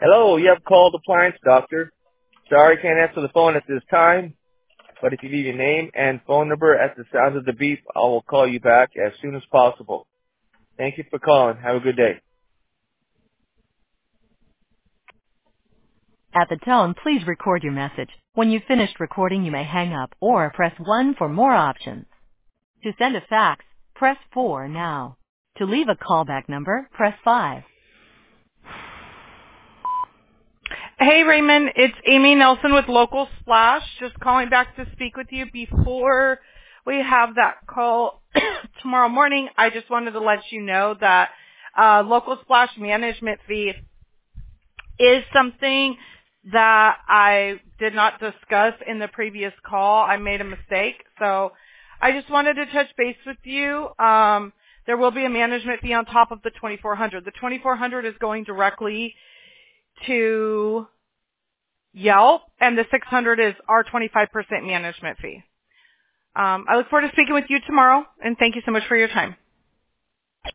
Hello, you have called Appliance Doctor. Sorry I can't answer the phone at this time, but if you leave your name and phone number at the sound of the beep, I will call you back as soon as possible. Thank you for calling. Have a good day. At the tone, please record your message. When you've finished recording, you may hang up or press 1 for more options. To send a fax, press 4 now. To leave a callback number, press 5. Hey Raymond, it's Amy Nelson with Local Splash. Just calling back to speak with you before we have that call tomorrow morning. I just wanted to let you know that Local Splash management fee is something that I did not discuss in the previous call. I made a mistake. So I just wanted to touch base with you. There will be a management fee on top of the $2,400. The $2,400 is going directly to Yelp, and the $600 is our 25% management fee. I look forward to speaking with you tomorrow, and thank you so much for your time.